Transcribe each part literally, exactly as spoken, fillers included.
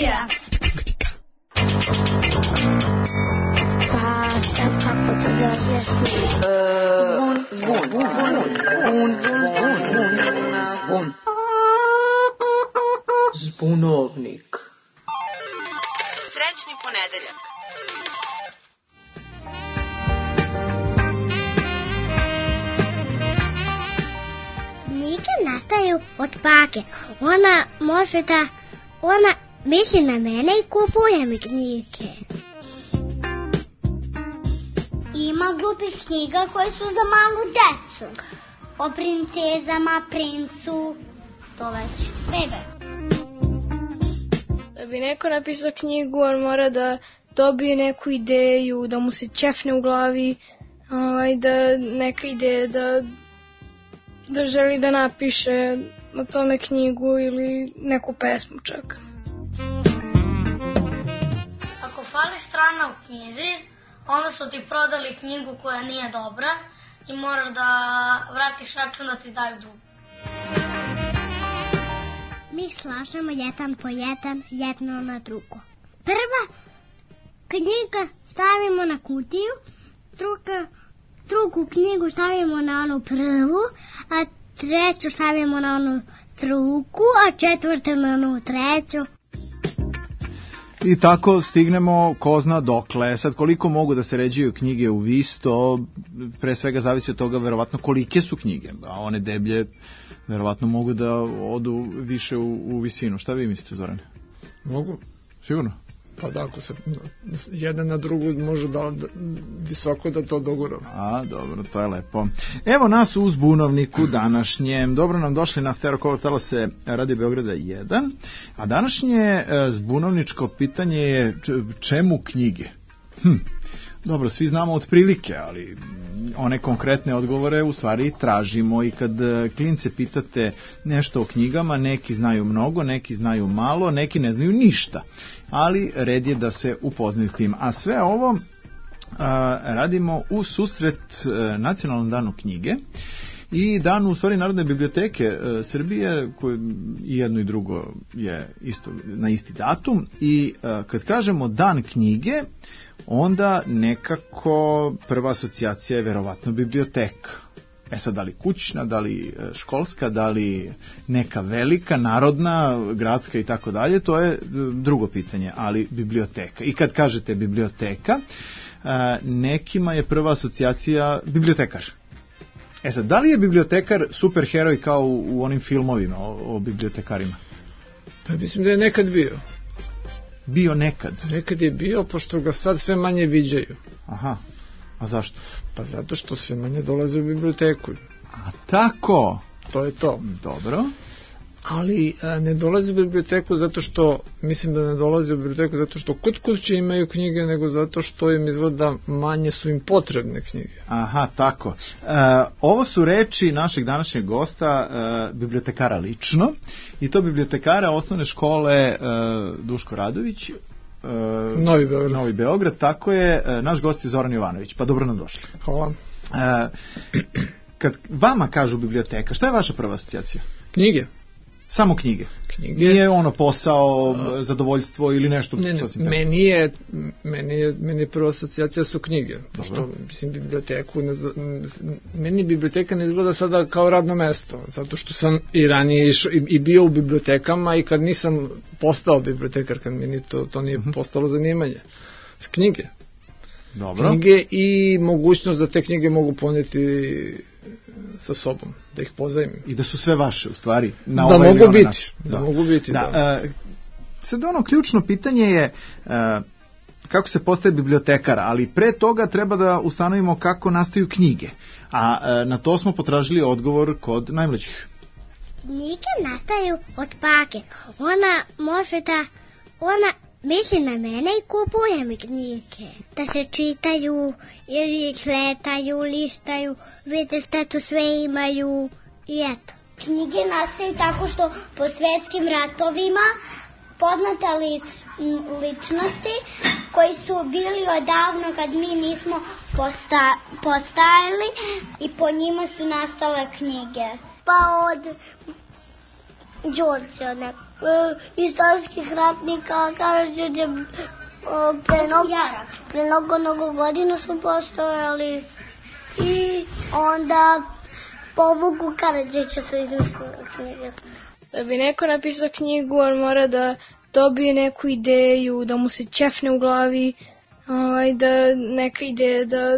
Kutija. Pa sad kako to da objasnim? Zvon, zvon, zvon, zvon, zvon, zvon. Zbunovnik. Srećni ponedeljak. Knjige nastaju od bake. Ona može da... Ona misli na mene i kupuje mi knjige. Ima glupih knjiga koje su za malu decu. O princezama, princu, to već bebe. Da bi neko napisao knjigu, on mora da dobije neku ideju, da mu se ćefne u glavi, ovaj, da neka ideja da, da želi da napiše na tome knjigu ili neku pesmu čak. Ako fali strana u knjizi, onda su ti prodali knjigu koja nije dobra i moraš da vratiš račun da ti daju dug. Mi slažemo jedan po jedan, jedno na drugo. Prva knjiga stavimo na kutiju, druga, drugu knjigu stavimo na onu prvu, a treću stavimo na onu drugu, a četvrtu na onu treću. I tako stignemo ko zna dokle. Sad koliko mogu da se ređuju knjige u vis, to pre svega zavisi od toga verovatno kolike su knjige, a one deblje verovatno mogu da odu više u, u visinu. Šta vi mislite, Zorane? Mogu. Sigurno? Pa da, ako se jedan na drugu može da, da visoko da to dogura. A, dobro, to je lepo. Evo nas u Zbunovniku današnjem. Dobro nam došli na Stereo Cover Talase Radio Beograda jedan. A današnje zbunovničko pitanje je čemu knjige? Hm. Dobro, svi znamo otprilike, ali one konkretne odgovore u stvari tražimo i kad klince pitate nešto o knjigama, neki znaju mnogo, neki znaju malo, neki ne znaju ništa, ali red je da se upoznaju s tim. A sve ovo a, radimo u susret a, Nacionalnom danu knjige i danu u stvari Narodne biblioteke e, Srbije, koje i jedno i drugo je isto na isti datum i e, kad kažemo dan knjige, onda nekako prva asocijacija je verovatno biblioteka. E sad, da li kućna, da li školska, da li neka velika, narodna, gradska i tako dalje, to je drugo pitanje, ali biblioteka. I kad kažete biblioteka, e, nekima je prva asocijacija bibliotekar. E sad, da li je bibliotekar superheroj kao u, u onim filmovima o, o bibliotekarima? Pa mislim da je nekad bio. Bio nekad? Nekad je bio, pošto ga sad sve manje viđaju. Aha, a zašto? Pa zato što sve manje dolaze u biblioteku. A tako? To je to. Dobro. Ali a, ne dolaze u biblioteku zato što, mislim da ne dolaze u biblioteku zato što kod kuće imaju knjige, nego zato što im izgleda manje su im potrebne knjige. Aha, tako. E, ovo su reči našeg današnjeg gosta, e, bibliotekara lično, i to bibliotekara osnovne škole e, Duško Radović, e, Novi Beograd. Novi Beograd, tako je, e, naš gost je Zoran Jovanović, pa dobro nam došli. Hvala. E, kad vama kažu biblioteka, šta je vaša prva asocijacija? Knjige. Samo knjige. Knjige. Nije ono posao, zadovoljstvo ili nešto. Ne, ne, meni je, meni je, meni je prva asocijacija su knjige. Pošto, mislim, biblioteku, ne, meni biblioteka ne izgleda sada kao radno mesto, zato što sam i ranije išao, i, i bio u bibliotekama i kad nisam postao bibliotekar, kad meni to, to nije uh-huh. postalo zanimanje. S knjige. Dobro. Knjige i mogućnost da te knjige mogu poneti sa sobom, da ih pozajmim. I da su sve vaše, u stvari. Na da, ovaj mogu biti, da. da mogu biti. Da. Da. Uh, sad ono ključno pitanje je uh, kako se postaje bibliotekar, ali pre toga treba da ustanovimo kako nastaju knjige. A uh, na to smo potražili odgovor kod najmlađih. Knjige nastaju od bake. Ona može da... Ona misli na mene i kupuje mi knjige. Da se čitaju ili ih letaju, listaju, vide šta tu sve imaju i eto. Knjige nastaju tako što po svetskim ratovima poznate lič, ličnosti koji su bili odavno kad mi nismo posta, postajali i po njima su nastale knjige. Pa od Đorđe, nek, e, istorijskih ratnika, Karađorđe, pre mnogo, pre mnogo, mnogo godina su postojali i onda po Vuku Karadžiću su izmislili knjige. Da bi neko napisao knjigu, on mora da dobije neku ideju, da mu se ćefne u glavi, ovaj, da neka ideja, da,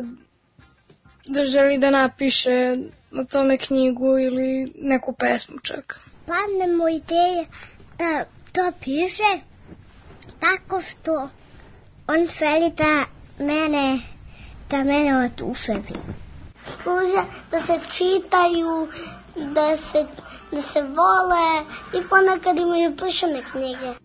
da želi da napiše na tome knjigu ili neku pesmu čak. Padne mu ideja da to piše tako što on želi da mene, da mene oduševi. Služe da se čitaju, da se, da se vole i ponekad imaju plišane knjige.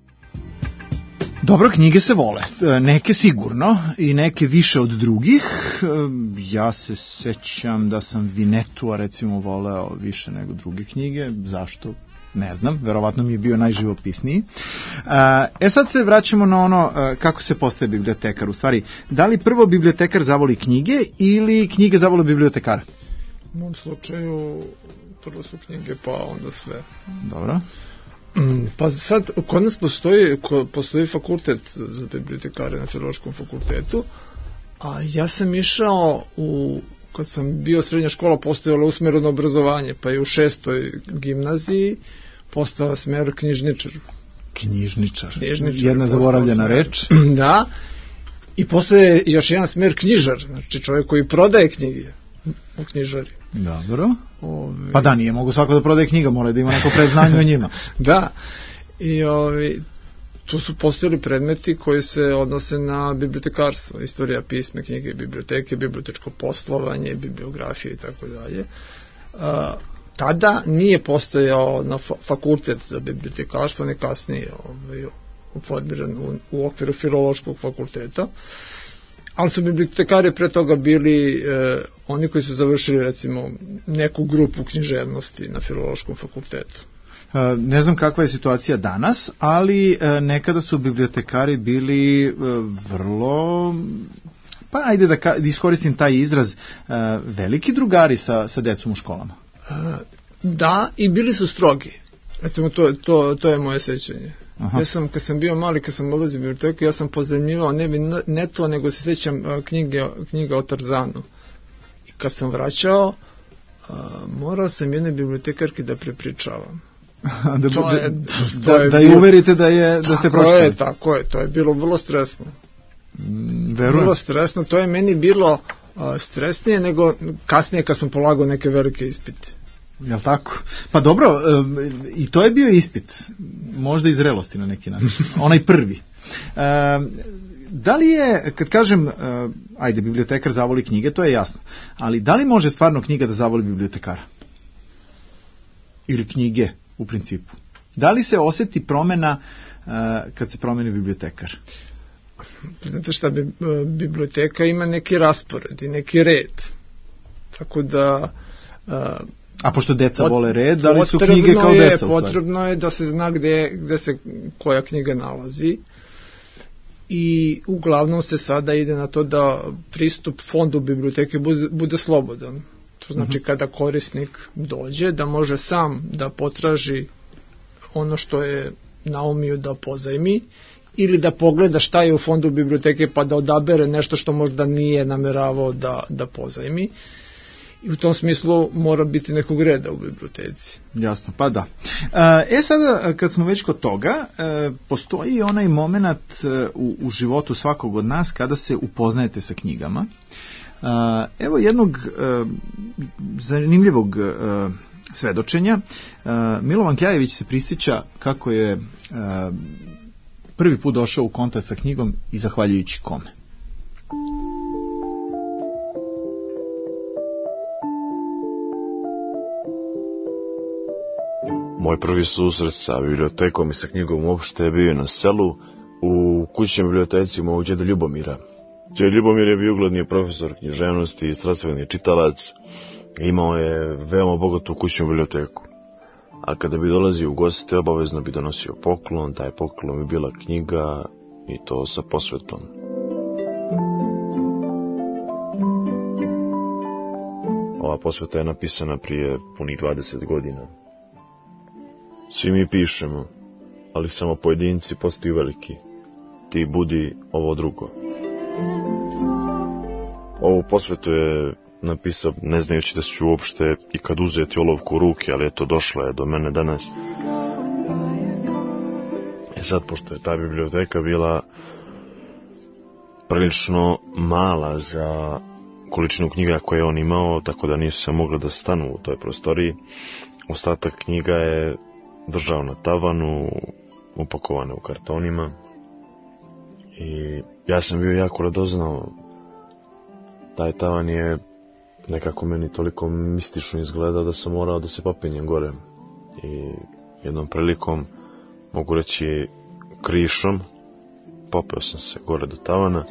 Dobro, knjige se vole, neke sigurno i neke više od drugih. Ja se sećam da sam Vinetua recimo voleo više nego druge knjige. Zašto? Ne znam, verovatno mi je bio najživopisniji. E sad se vraćamo na ono kako se postaje bibliotekar. U stvari, da li prvo bibliotekar zavoli knjige ili knjige zavole bibliotekara? U mom slučaju prvo su knjige pa onda sve. Dobro. Pa sad, kod nas postoji, postoji fakultet za bibliotekare na Filološkom fakultetu, a ja sam išao u, kad sam bio srednja škola, postojalo usmereno obrazovanje, pa i u šestoj gimnaziji postao smer knjižničar. Knjižničar, knjižničar jedna zaboravljena smer. reč. Da, i postoje još jedan smer knjižar, znači čovjek koji prodaje knjige u knjižari. Dobro. Ove... Pa da, nije mogu svako da prodaje knjiga, mora da ima neko predznanje o njima. Da, i ovi, tu su postojali predmeti koji se odnose na bibliotekarstvo, istorija pisme, knjige, biblioteke, bibliotečko poslovanje, bibliografije i tako dalje. Tada nije postojao na fakultet za bibliotekarstvo, ne kasnije ovaj, formiran u, u okviru Filološkog fakulteta, ali su bibliotekari pre toga bili e, oni koji su završili recimo neku grupu književnosti na Filološkom fakultetu. E, ne znam kakva je situacija danas, ali e, nekada su bibliotekari bili e, vrlo, pa ajde da, ka, da iskoristim taj izraz, e, veliki drugari sa, sa decom u školama. E, da, i bili su strogi. Recimo, to, to, to je moje sećanje. Aha. Ja sam, kad sam bio mali, kad sam odlazio u biblioteku, ja sam pozajmljivao ne bi ne to, nego se sećam knjige, knjiga o Tarzanu. I kad sam vraćao, a, morao sam jedne bibliotekarke da prepričavam. da, to je, da, je da bilo, je uverite da, je, da ste pročitali. Tako je, tako je, to je bilo vrlo stresno. Mm, verujem. Vrlo stresno, to je meni bilo a, stresnije nego kasnije kad sam polagao neke velike ispite. Jel' tako? Pa dobro, e, i to je bio ispit, možda i zrelosti na neki način, onaj prvi. E, da li je, kad kažem, e, ajde, bibliotekar zavoli knjige, to je jasno, ali da li može stvarno knjiga da zavoli bibliotekara? Ili knjige, u principu? Da li se oseti promena e, kad se promeni bibliotekar? Znate šta, biblioteka ima neki raspored i neki red, tako da... E, A pošto deca vole red, da li su knjige kao je, deca? Potrebno je da se zna gde, gde se koja knjiga nalazi i uglavnom se sada ide na to da pristup fondu biblioteke bude, bude slobodan. To znači uh-huh. kada korisnik dođe da može sam da potraži ono što je naumio da pozajmi ili da pogleda šta je u fondu biblioteke pa da odabere nešto što možda nije nameravao da, da pozajmi. I u tom smislu mora biti nekog reda u biblioteci. Jasno, pa da. E sada, kad smo već kod toga, postoji onaj moment u, u životu svakog od nas kada se upoznajete sa knjigama. Evo jednog zanimljivog svedočenja. Milovan Kljajević se prisjeća kako je prvi put došao u kontakt sa knjigom i zahvaljujući kome. Moj prvi susret sa bibliotekom i sa knjigom uopšte je bio na selu u kućnoj biblioteci mojeg djeda Ljubomira. Djed Ljubomir je bio ugledni profesor književnosti i strastveni čitalac. Imao je veoma bogatu kućnu biblioteku. A kada bi dolazio u goste, obavezno bi donosio poklon, taj poklon bi bila knjiga i to sa posvetom. Ova posveta je napisana prije punih dvadeset godina. Svi mi pišemo, ali samo pojedinci postaju veliki. Ti budi ovo drugo. Ovu posvetu je napisao ne znajući da ću uopšte i kad uzeti olovku u ruke, ali eto, došla je do mene danas. E sad, pošto je ta biblioteka bila prilično mala za količinu knjiga koje je on imao, tako da nisu se mogli da stanu u toj prostoriji, ostatak knjiga je držao na tavanu, upakovane u kartonima. I ja sam bio jako radoznao. Taj tavan je nekako meni toliko mistično izgledao da sam morao da se popinjem gore. I jednom prilikom, mogu reći krišom, popeo sam se gore do tavana.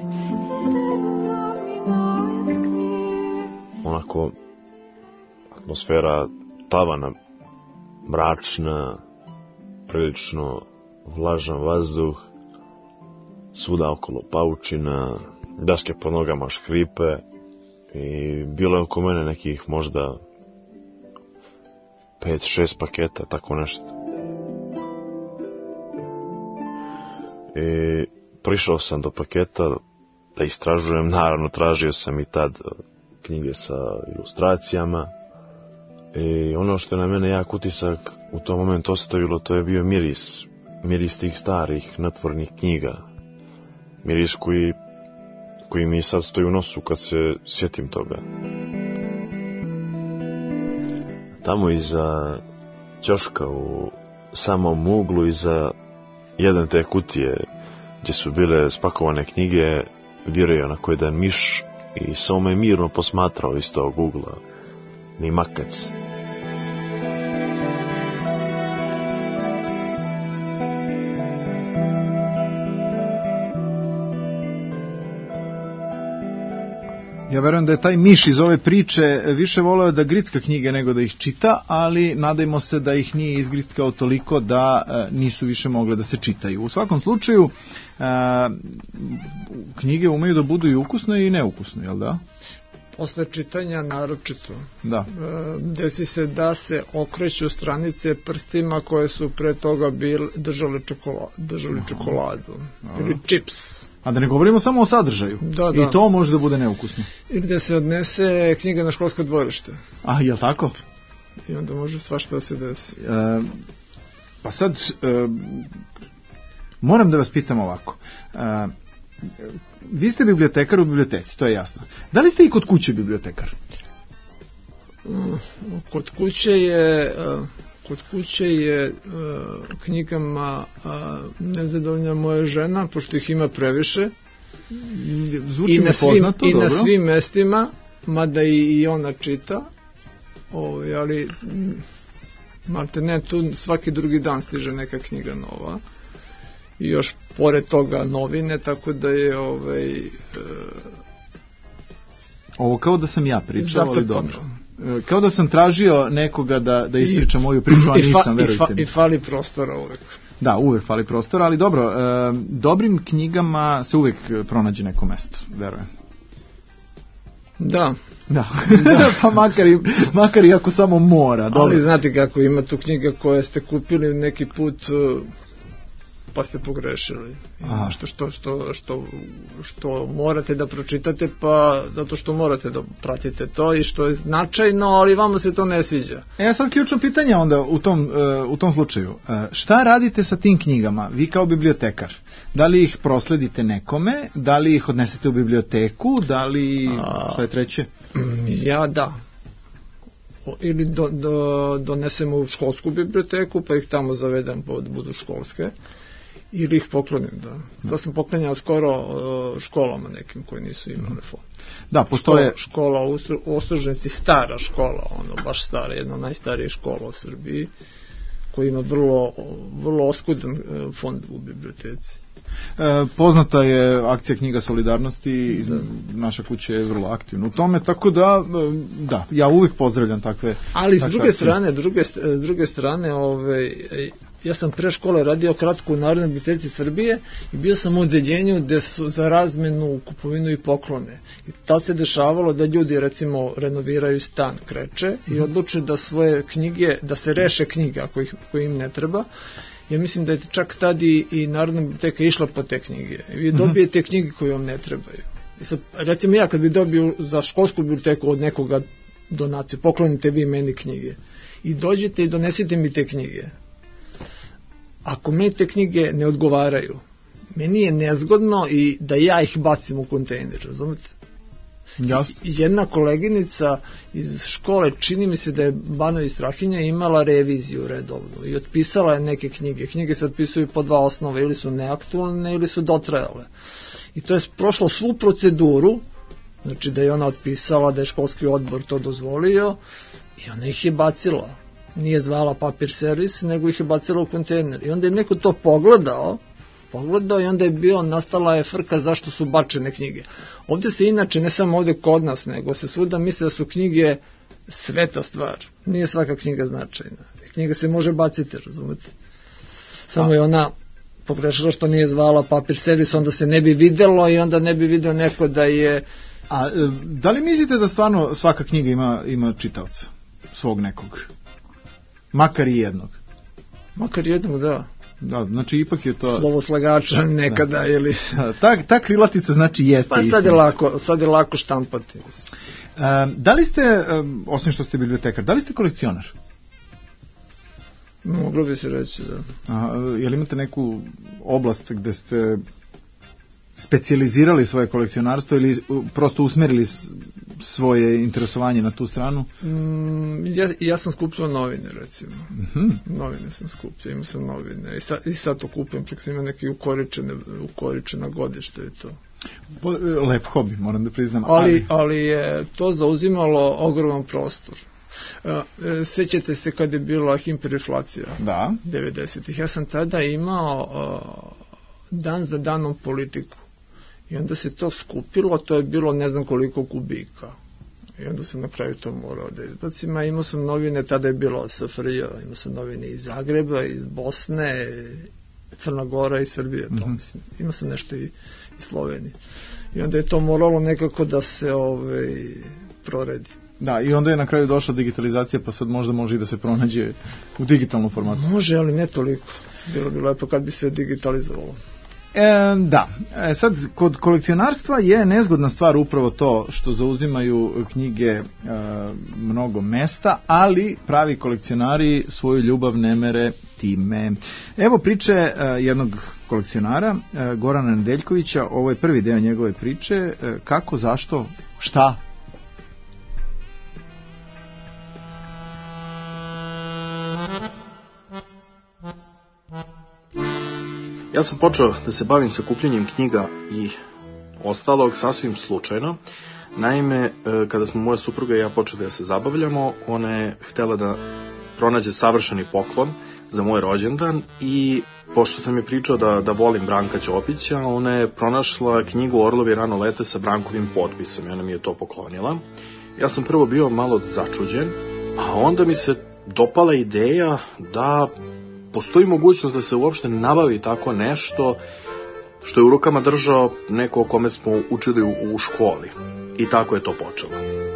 Onako, atmosfera tavana mračna, prilično vlažan vazduh, svuda okolo paučina, daske po nogama škripe i bilo je oko mene nekih možda pet, šest paketa, tako nešto. I prišao sam do paketa da istražujem, naravno tražio sam i tad knjige sa ilustracijama i ono što je na mene jak utisak u tom momentu ostavilo, to je bio miris, miris tih starih natvornih knjiga, miris koji, koji mi sad stoji u nosu kad se sjetim toga. Tamo iza ćoška u samom uglu, iza jedne te kutije gdje su bile spakovane knjige, virio onako jedan miš i samo me mirno posmatrao iz tog ugla, ni makac. Ja verujem da je taj miš iz ove priče više voleo da gricka knjige nego da ih čita, ali nadajmo se da ih nije izgrickao toliko da e, nisu više mogle da se čitaju. U svakom slučaju, e, knjige umeju da budu i ukusne i neukusne, jel da? Posle čitanja naročito. Da. E, desi se da se okreću stranice prstima koje su pre toga bil, držali, čokoladu, držali čokoladu. Aha. Ili čips. A da ne govorimo samo o sadržaju. Da, da. I to može da bude neukusno. Ili da se odnese knjiga na školsko dvorište. A, je li tako? I onda može svašta da se desi. E, pa sad, e, moram da vas pitam ovako. E, vi ste bibliotekar u biblioteci, to je jasno. Da li ste i kod kuće bibliotekar? Kod kuće je... Kod kuće je uh, knjigama uh, nezadovoljna moja žena, pošto ih ima previše. Zvuči mi poznato, i dobro. na svim mestima, mada i, i ona čita. O, ali, malte ne, tu svaki drugi dan stiže neka knjiga nova. I još pored toga novine, tako da je ovaj... Uh, Ovo kao da sam ja pričao, ali dobro. Kao da sam tražio nekoga da, da ispriča moju priču, a nisam, verujte mi. I fali prostora uvek. Da, uvek fali prostora, ali dobro, e, dobrim knjigama se uvek pronađe neko mesto, verujem. Da. Da, da. Pa makar i, makar i ako samo mora. Dobro. Ali znate kako, ima tu knjiga koje ste kupili neki put... pa ste pogrešili. Što, što, što, što, što morate da pročitate, pa zato što morate da pratite to i što je značajno, ali vama se to ne sviđa. E, sad ključno pitanje onda u tom, u tom slučaju. Šta radite sa tim knjigama, vi kao bibliotekar? Da li ih prosledite nekome, da li ih odnesete u biblioteku, da li šta je treće? Ja da. Ili do, do, donesemo u školsku biblioteku, pa ih tamo zavedem pa da budu školske. Ili ih poklonim, da. Sad sam poklanjao skoro uh, školama nekim koji nisu imali fond. Da, postoje... Škola, škola u Ostružnici, stara škola, ono, baš stara, jedna od najstarijih škola u Srbiji, koji ima vrlo, vrlo oskudan fond u biblioteci. E, poznata je akcija Knjiga solidarnosti i da. Naša kuća je vrlo aktivna u tome, tako da, da, ja uvijek pozdravljam takve. Ali s druge strane, druge, s druge strane, ove, ja sam pre škole radio kratko u Narodnoj biblioteci Srbije i bio sam u odeljenju gde su za razmenu, kupovinu i poklone. I tad se dešavalo da ljudi, recimo, renoviraju stan, kreče i odluče da svoje knjige, da se reše knjige ako ih, ako im ne treba. Ja mislim da je čak tad i, i Narodna biblioteka išla po te knjige. I vi dobijete knjige koje vam ne trebaju. I sad, recimo ja kad bi dobio za školsku biblioteku od nekoga donaciju, poklonite vi meni knjige. I dođete i donesite mi te knjige. Ako meni te knjige ne odgovaraju, meni je nezgodno i da ja ih bacim u kontejner, razumete? Jasno. Jedna koleginica iz škole, čini mi se da je Banović Strahinja, imala reviziju redovnu i otpisala je neke knjige. Knjige se otpisuju po dva osnova, ili su neaktualne ili su dotrajale. I to je prošlo svu proceduru, znači da je ona otpisala, da je školski odbor to dozvolio i ona ih je bacila. Nije zvala papir servis, nego ih je bacila u kontejner. I onda je neko to pogledao, pogledao i onda je bio, nastala je frka zašto su bačene knjige. Ovdje se inače, ne samo ovdje kod nas, nego se svuda misle da su knjige sveta stvar. Nije svaka knjiga značajna. Knjiga se može baciti, razumete? Samo je ona pogrešila što nije zvala papir servis, onda se ne bi videlo i onda ne bi video neko da je... A da li mislite da stvarno svaka knjiga ima, ima čitaoca? Svog nekog? Makar i jednog. Makar jednog, da. Da, znači ipak je to... Slovo slagača nekada, da. Ili... ta, ta krilatica znači jeste pa sad je lako, sad je lako štampati. E, da li ste, osim što ste bibliotekar, da li ste kolekcionar? Moglo bi se reći, da. A, je li imate neku oblast gde ste specijalizirali svoje kolekcionarstvo ili prosto usmerili svoje interesovanje na tu stranu? Mm, ja, ja sam skupljao novine, recimo. Uh-huh. Novine sam skupljao, imao sam novine. I sad, i sad to kupujem, čak sam imao neke ukoričene, ukoričena godište i to. Lep hobi, moram da priznam. Ali, ali je to zauzimalo ogroman prostor. Sećate se kad je bila hiperinflacija? Da. devedesetih. Ja sam tada imao uh, dan za danom politiku. I onda se to skupilo, to je bilo ne znam koliko kubika. I onda sam na kraju to morao da izbacim. A imao sam novine, tada je bilo S F R J, imao sam novine iz Zagreba, iz Bosne, Crna Gora i Srbije. To, mm-hmm. mislim. Imao sam nešto i iz Slovenije. I onda je to moralo nekako da se ovaj, proredi. Da, i onda je na kraju došla digitalizacija, pa sad možda može i da se pronađe u digitalnom formatu. Može, ali ne toliko. Bilo bi lepo kad bi se digitalizovalo. E, da, e, sad kod kolekcionarstva je nezgodna stvar upravo to što zauzimaju knjige e, mnogo mesta, ali pravi kolekcionari svoju ljubav ne mere time. Evo priče e, jednog kolekcionara, e, Gorana Nedeljkovića, ovo je prvi deo njegove priče, e, kako, zašto, šta. Ja sam počeo da se bavim sakupljanjem knjiga i ostalog sasvim slučajno. Naime, kada smo moja supruga i ja počeli da se zabavljamo, ona je htela da pronađe savršeni poklon za moj rođendan i pošto sam je pričao da, da volim Branka Ćopića, ona je pronašla knjigu Orlovi rano lete sa Brankovim potpisom i ona mi je to poklonila. Ja sam prvo bio malo začuđen, a onda mi se dopala ideja da postoji mogućnost da se uopšte nabavi tako nešto što je u rukama držao neko o kome smo učili u, u školi. I tako je to počelo.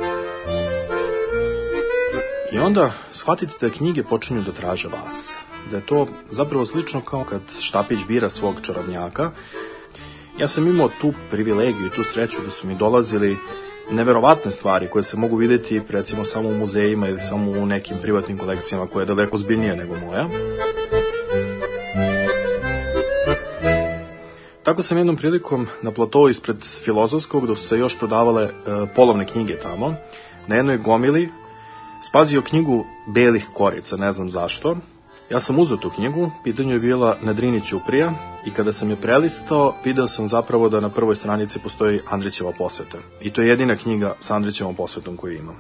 I onda shvatite da knjige počinju da traže vas. Da je to zapravo slično kao kad štapić bira svog čarobnjaka. Ja sam imao tu privilegiju i tu sreću da su mi dolazili neverovatne stvari koje se mogu vidjeti recimo samo u muzejima ili samo u nekim privatnim kolekcijama koje je daleko zbiljnije nego moja. Tako sam jednom prilikom na platovu ispred Filozofskog, dok su se još prodavale e, polovne knjige tamo, na jednoj gomili spazio knjigu Belih korica, ne znam zašto. Ja sam uzeo tu knjigu, pitanje je bila Na Drini ćuprija i kada sam je prelistao, video sam zapravo da na prvoj stranici postoji Andrićeva posveta. I to je jedina knjiga sa Andrićevom posvetom koju imam.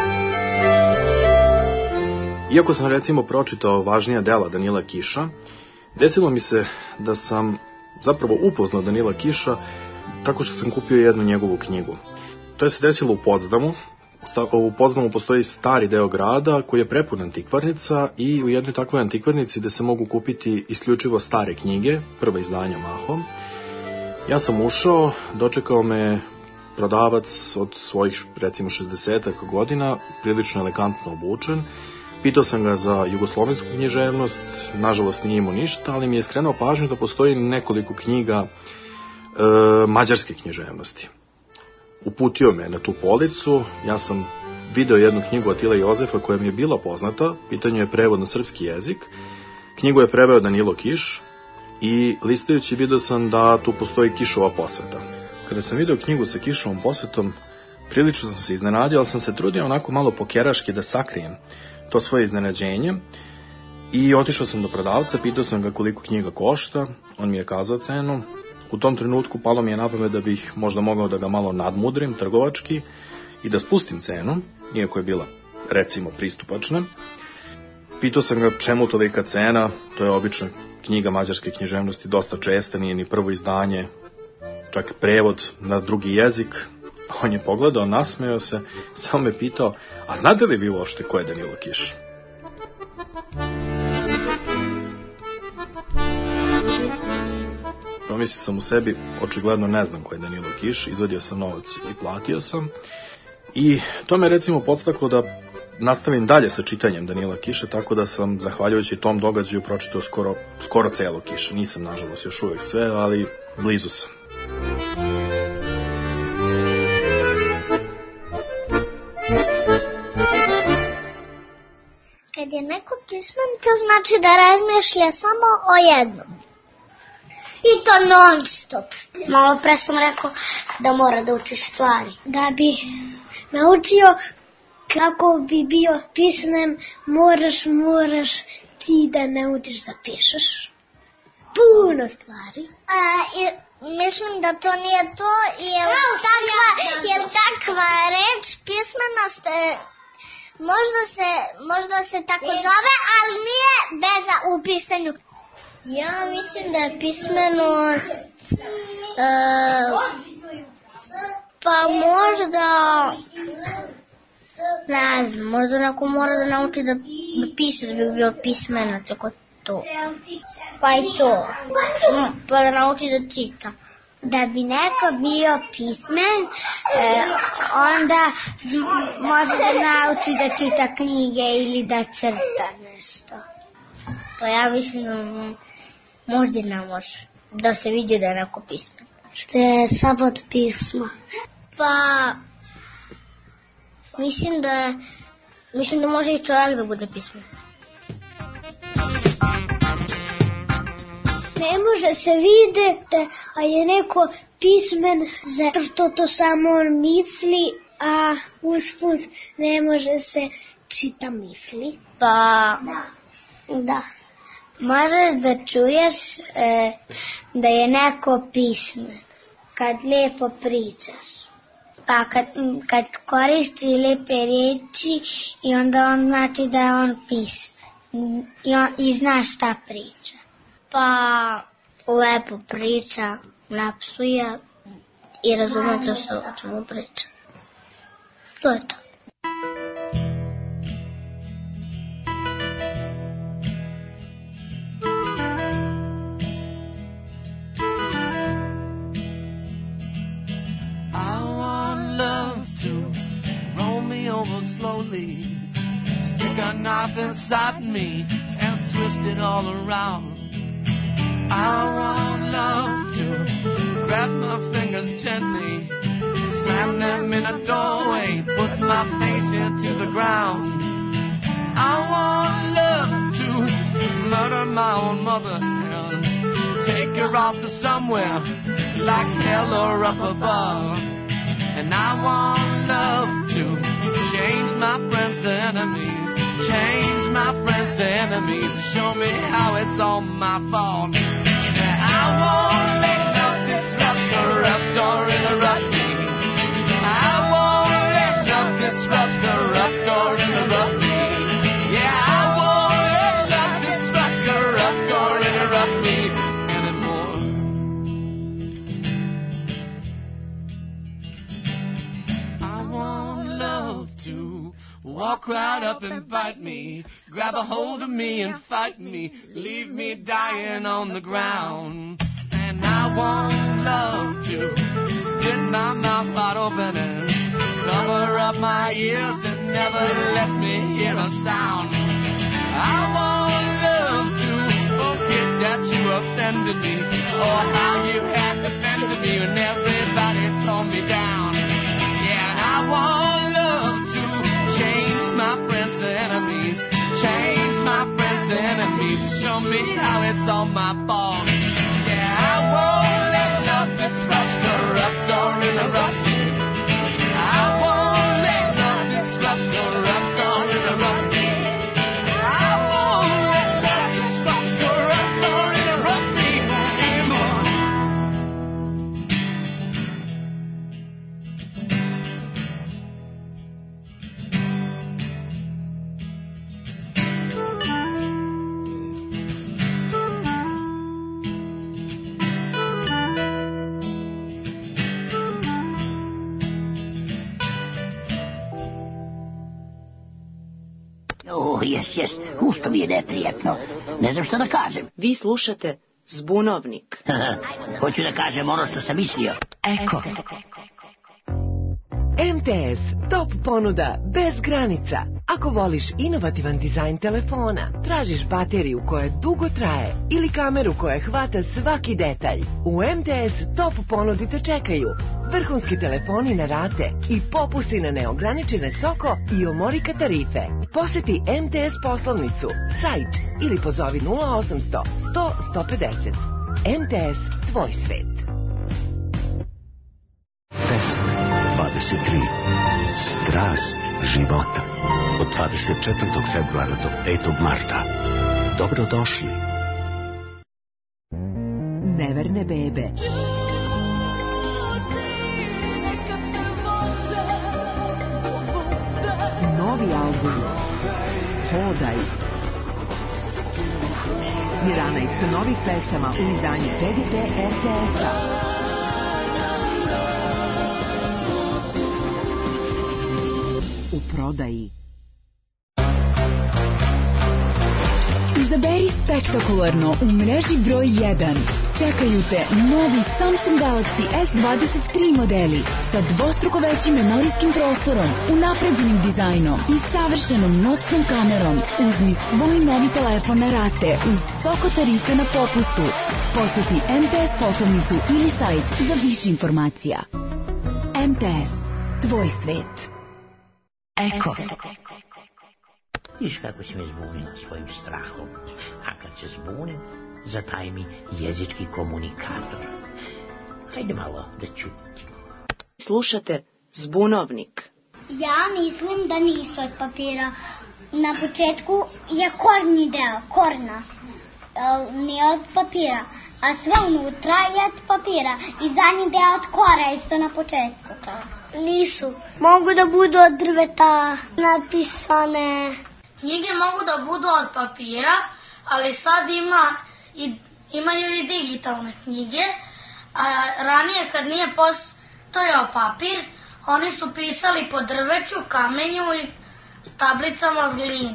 Iako sam recimo pročitao važnija dela Danila Kiša, Desilo mi se da sam zapravo upoznao Danila Kiša tako što sam kupio jednu njegovu knjigu. To je se desilo u Potsdamu. U Potsdamu postoji stari deo grada koji je prepun antikvarnica i u jednoj takvoj antikvarnici gde se mogu kupiti isključivo stare knjige, prva izdanja mahom. Ja sam ušao, dočekao me prodavac od svojih recimo šezdesetak godina, prilično elegantno obučen. Pitao sam ga za jugoslovensku književnost, nažalost nije imao ništa, ali mi je skrenuo pažnju da postoji nekoliko knjiga e, mađarske književnosti. Uputio me na tu policu, ja sam video jednu knjigu Atila Jozefa koja mi je bila poznata, pitanje je prevod na srpski jezik, knjigu je preveo Danilo Kiš i listajući video sam da tu postoji Kišova posveta. Kada sam video knjigu sa Kišovom posvetom, prilično sam se iznenadio, ali sam se trudio onako malo pokeraški da sakrijem to svoje iznenađenje i otišao sam do prodavca, pitao sam ga koliko knjiga košta, on mi je kazao cenu. U tom trenutku palo mi je na pamet da bih možda mogao da ga malo nadmudrim trgovački i da spustim cenu, iako je bila recimo pristupačna. Pitao sam ga čemu tolika cena, to je obično knjiga mađarske književnosti, dosta česta, nije ni prvo izdanje, čak prevod na drugi jezik. On je pogledao, nasmejao se, samo me pitao, a znate li vi uopšte ko je Danilo Kiš? Pomislio sam u sebi, očigledno ne znam ko je Danilo Kiš, izvadio sam novac i platio sam. I to me recimo podstaklo da nastavim dalje sa čitanjem Danila Kiša, tako da sam, zahvaljujući tom događaju, pročitao skoro, skoro celo Kiša. Nisam, nažalost, još uvek sve, ali blizu sam. Kad je neko pismen, to znači da razmišlja samo o jednom. I to non stop. Malo pre sam rekao da mora da uči stvari. Da bi naučio kako bi bio pismen, moraš, moraš ti da naučiš da pišeš. Puno stvari. A, i, mislim da to nije to, jer takva, jer takva reč, pismenost, možda se, možda se tako zove, ali nije veza u pisanju. Ja mislim da je pismenost, uh, pa možda, ne znam, možda neko mora da nauči da, da piše, da bi bio pismena, tako to. Pa i to, pa da nauči da čita. Da bi neko bio pismen, eh, onda može da nauči da čita knjige ili da crta nešto. Pa ja mislim da možda ne može da se vidi da je neko pismen. Što je sabot pisma? Pa mislim da mislim da može i čovjek da bude pismen. Ne može se videti, a je neko pismen zato što to samo on misli, a usput ne može se čita misli. Pa da. Možeš da čuješ e, da je neko pismen kad lepo pričaš. Pa kad, kad koristi lepe riječi i onda on znači da je on pismen i, on, i zna šta priča. Pa lepo priča, napsuje i razumete se o čemu priča. To je to. Stick a knife inside me and twist it all around. I want love to grab my fingers gently, slam them in a doorway, put my face into the ground. I want love to murder my own mother and take her off to somewhere like hell or up above. And I want love to change my friends to enemies, change my friends to enemies, and show me how it's all my fault. I won't let love disrupt, corrupt, or interrupt me. I won't let love disrupt, corrupt, or interrupt me. Yeah, I won't let love disrupt, corrupt, or interrupt walk right up and bite me, grab a hold of me and fight me, leave me dying on the ground. And I want love to split my mouth wide open and cover up my ears and never let me hear a sound. I want love to forget that you offended me, or how you had defended me when everybody tore me down. Yeah, and I want love to change my friends to enemies, change my friends to enemies, show me how it's all my fault. Yeah, I won't let love disrupt, corrupt, or interrupt me. I won't let love disrupt, corrupt, or interrupt me. I won't let love disrupt, corrupt, or interrupt me anymore. Oh, jes, jes, ušto mi je neprijatno. Ne znam što da kažem. Vi slušate Zbunovnik. Hoću da kažem ono što sam mislio. Eko. M T S Top ponuda bez granica. Ako voliš inovativan dizajn telefona, tražiš bateriju koja dugo traje ili kameru koja hvata svaki detalj, u M T S Top ponudi te čekaju vrhunski telefoni na rate i popusti na neograničene soko i omorika tarife. Poseti M T S poslovnicu, sajt ili pozovi nula osamsto sto sto pedeset. M T S, tvoj svet. Test dvadeset tri. Strast života. Od dvadeset četvrtog februara do petog marta. Dobrodošli. Neverne bebe. Novi album Hodaj. jedanaest novih pesama u izdanju P G P R T S-a. U prodaji. Izaberi spektakularno u mreži broj jedan. Čekaju te novi Samsung Galaxy S dvadeset tri modeli sa dvostruko većim memorijskim prostorom, unapređenim dizajnom i savršenom noćnom kamerom. Uzmi svoj novi telefon na rate uz soko tarife na popustu. Poseti M T S poslovnicu ili sajt za više informacija. M T S, tvoj svet. Eko. Viš kako si me zbunila svojim strahom. A kad se zbunim, zataj mi jezički komunikator. Hajde malo da čutimo. Slušate Zbunovnik. Ja mislim da nisu od papira. Na početku je kornji deo, korna. Nije od papira. A sve unutra je od papira. I zadnji deo od kora, isto na početku. Nisu. Mogu da budu od drveta napisane. Knjige mogu da budu od papira, ali sad ima i, imaju i digitalne knjige. A ranije kad nije postojao papir, oni su pisali po drveću, kamenju i tablicama od gline.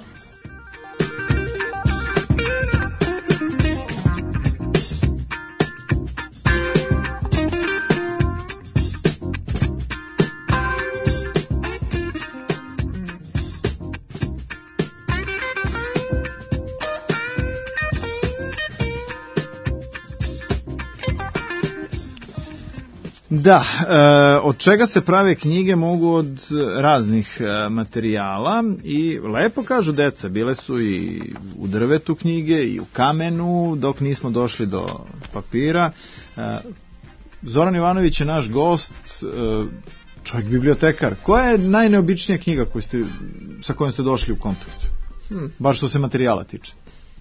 Da, e, od čega se prave knjige mogu od raznih e, materijala i lepo kažu deca, bile su i u drvetu knjige i u kamenu dok nismo došli do papira. E, Zoran Ivanović je naš gost, e, čovjek bibliotekar. Koja je najneobičnija knjiga koju ste, sa kojom ste došli u kontakt? Hmm. Bar što se materijala tiče.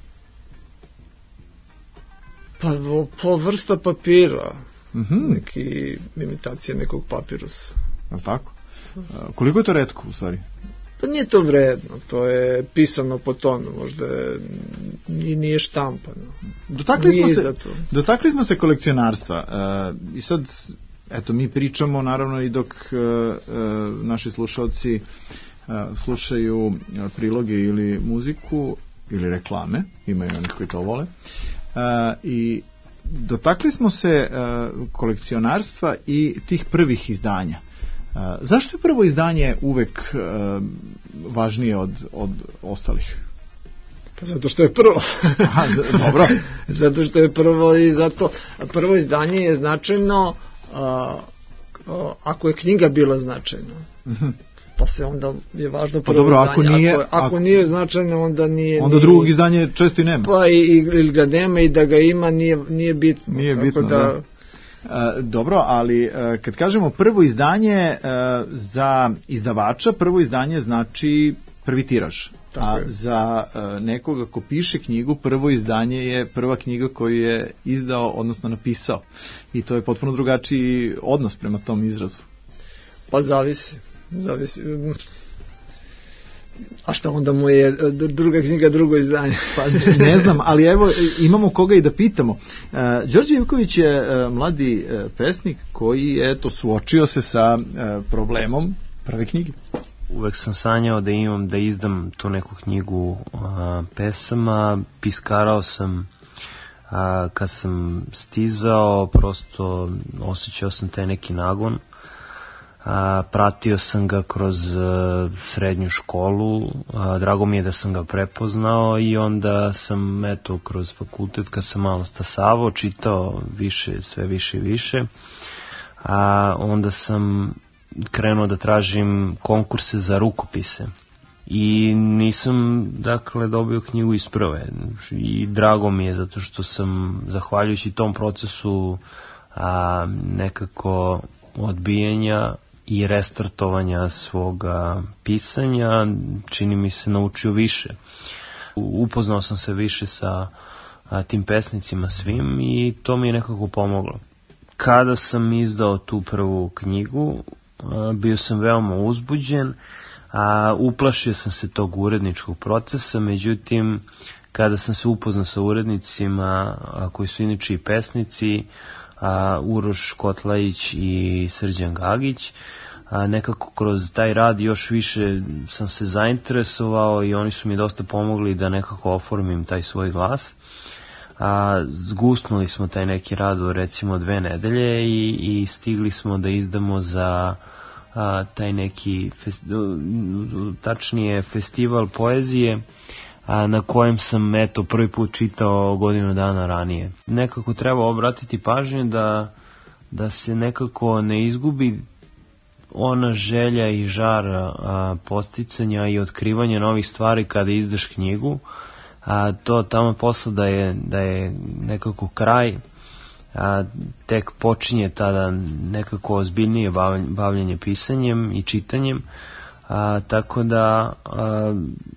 Pa, po vrsta papira. Mm-hmm. Neki imitacija nekog papirusa. Je tako? A, koliko je to retko u stvari? Pa nije to vredno, to je pisano po tonu, možda i nije štampano. Dotakli smo, se, dotakli smo se kolekcionarstva uh, i sad, eto, mi pričamo naravno i dok uh, uh, naši slušalci uh, slušaju priloge ili muziku ili reklame, imaju oni koji to vole. I dotakli smo se kolekcionarstva i tih prvih izdanja. Zašto je prvo izdanje uvek važnije od, od ostalih? Pa zato što je prvo. Aha, dobro. Zato što je prvo i zato prvo izdanje je značajno a, a, ako je knjiga bila značajna. Uh-huh. Pa se onda je važno prvo pa dobro, izdanje. Ako nije, ako, ako, ako nije značajno, onda nije... Onda nije, drugog izdanje često i nema. Pa i, i, ili ga nema i da ga ima nije, nije bitno. Nije bitno, da... da. E, dobro, ali e, kad kažemo prvo izdanje e, za izdavača, prvo izdanje znači prvi tiraž. Tako a je. Za e, nekoga ko piše knjigu, prvo izdanje je prva knjiga koju je izdao, odnosno napisao. I to je potpuno drugačiji odnos prema tom izrazu. Pa zavisi. Zavisi. A šta onda mu je druga knjiga, drugo izdanje? Pa ne znam, ali evo imamo koga i da pitamo. Uh, Đorđe Ivković je uh, mladi uh, pesnik koji je eto suočio se sa uh, problemom prve knjige. Uvek sam sanjao da imam, da izdam tu neku knjigu uh, pesama, piskarao sam uh, kad sam stizao, prosto osjećao sam taj neki nagon. A, pratio sam ga kroz a, srednju školu, a, drago mi je da sam ga prepoznao i onda sam eto kroz fakultet kad sam malo stasavao, čitao više, sve više i više, a onda sam krenuo da tražim konkurse za rukopise i nisam dakle dobio knjigu iz prve i drago mi je zato što sam zahvaljujući tom procesu a, nekako odbijanja i restartovanja svoga pisanja, čini mi se naučio više. Upoznao sam se više sa a, tim pesnicima svim i to mi je nekako pomoglo. Kada sam izdao tu prvu knjigu, a, bio sam veoma uzbuđen, a uplašio sam se tog uredničkog procesa, međutim, kada sam se upoznao sa urednicima a, koji su inače i pesnici, a, Uroš Kotlajić i Srđan Gagić, a, nekako kroz taj rad još više sam se zainteresovao i oni su mi dosta pomogli da nekako oformim taj svoj glas. A, zgusnuli smo taj neki rad u recimo dve nedelje i, i stigli smo da izdamo za a, taj neki fest, tačnije festival poezije a, na kojem sam eto prvi put čitao godinu dana ranije. Nekako treba obratiti pažnju da, da se nekako ne izgubi ona želja i žar a, posticanja i otkrivanja novih stvari kada izdaš knjigu, a to tamo posle da je, da je nekako kraj, a, tek počinje tada nekako ozbiljnije bavljanje pisanjem i čitanjem, a, tako da a,